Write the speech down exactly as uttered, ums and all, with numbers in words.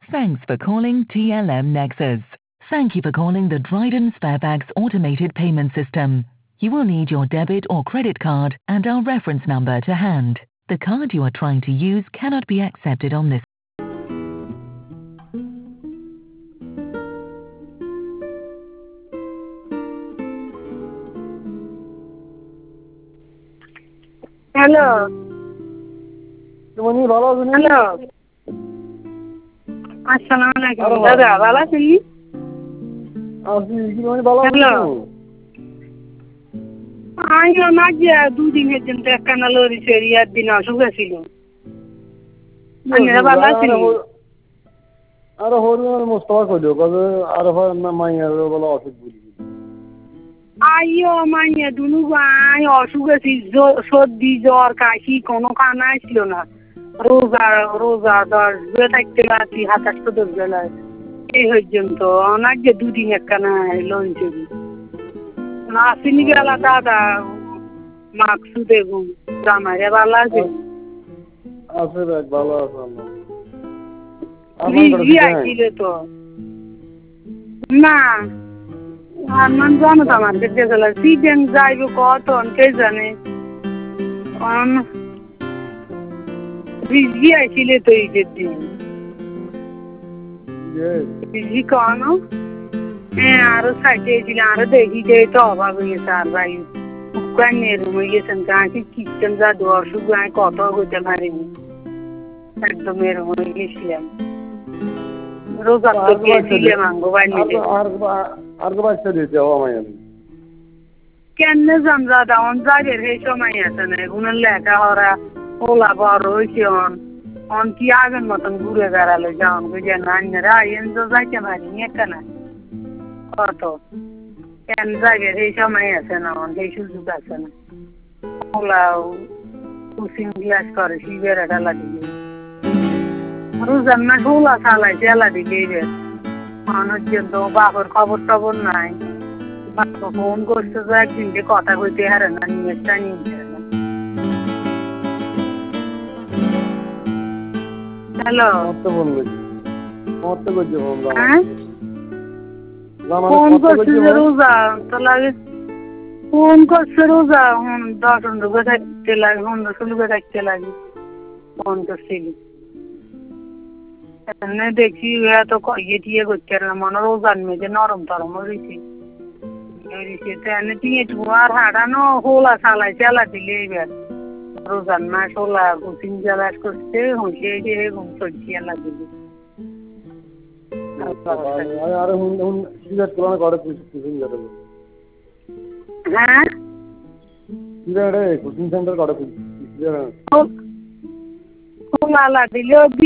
Thanks for calling T L M Nexus. Thank you for calling the Dryden Sparebags automated payment system. You will need your debit or credit card and our reference number to hand. The card you are trying to use cannot be accepted on this. Hello তুমি ভালো আছো নি? Hello আসসালামু আলাইকুম দাদা ভালো আছেন নি? আছি কি তুমি ভালো আছো? হ্যালো আইও না যে দুদিন পর্যন্ত একখানা লরি সেরিয়ার দিন অসুখ ছিল আপনারা ভালো আছেন নি? আরে হরিয়ার মোস্তফা কইলো কবে আর হয় না মাইয়ার বলে অসুখ বুঝি আইও মাইয়া দুনু ভাই অসুখ আছে সর্দি জ্বর কাশি কোনো কানা ছিল না রোজা রোজা দশ বেলা থাকতে রাতি সাতাশ তো দশ বেলায় এই পর্যন্ত অনেক যে দুদিন একখানা লরি সেরি না আসেনি গেলা দাদা মাকসু দেখুন জামাইরা ভালো আছে আছে দেখ ভালো আছে রিজি আইছিল তো না আনমান জানো তো আমার কাছে গেল সিজন যাইব কত কে জানে অন রিজি আইছিল তো এই দিন রিজি কোন হ্যাঁ আরো সাইডে ছিল আরো দেখি যে তো অভাব হয়েছে আর ভাই উকানের হয়ে গেছেন কাকি কিচেন যা দর্শক গায়ে কত হইতে পারিনি একদম এরকম হয়ে গেছিলাম রোজা তো গেছিলাম আঙ্গো বাইরে আর কো বাচ্চা দিতে হওয়া মাইয়া কেন জামরা দাওন যাবের সেই সময় আছে না গুণের লেখা হরা ওলা বড় হয়েছে অন অন কি আগের মতন ঘুরে বেড়ালে যাওন বুঝে না আইনারা আইন তো যাইতে পারিনি একটা না কত কেন যাবে সেই সময় আছে না অন সেই সুযোগ আছে না ওলা কুচিং গ্লাস করে শিবের ডালা দিকে রোজার না ওলা চালাইছে এলা দিকে পর্যন্ত বাবার খবর টবর নাই ফোন করছে তো একদিন যে কথা কইতে হারে না নিয়েটা নিয়ে হ্যালো ফোন করছে যে রোজা তো লাগে ফোন করছে রোজা হন দশ ঘন্টা থাকতে লাগে ঘন্টা ষোলো থাকতে লাগে ফোন করছিলি দেখছি তো ইয়ে টিয়ে করতে মনে রোজার মেঝে নরম টরম হয়েছে আর হাঁটানো হোলা চালাই চালা দিলে এবার রোজার মাস হোলা কোচিং চালাস করছে হইছে যে ঘুম চলছি এলা দিলে হ্যাঁ কোচিং সেন্টার করে হোলা দিলে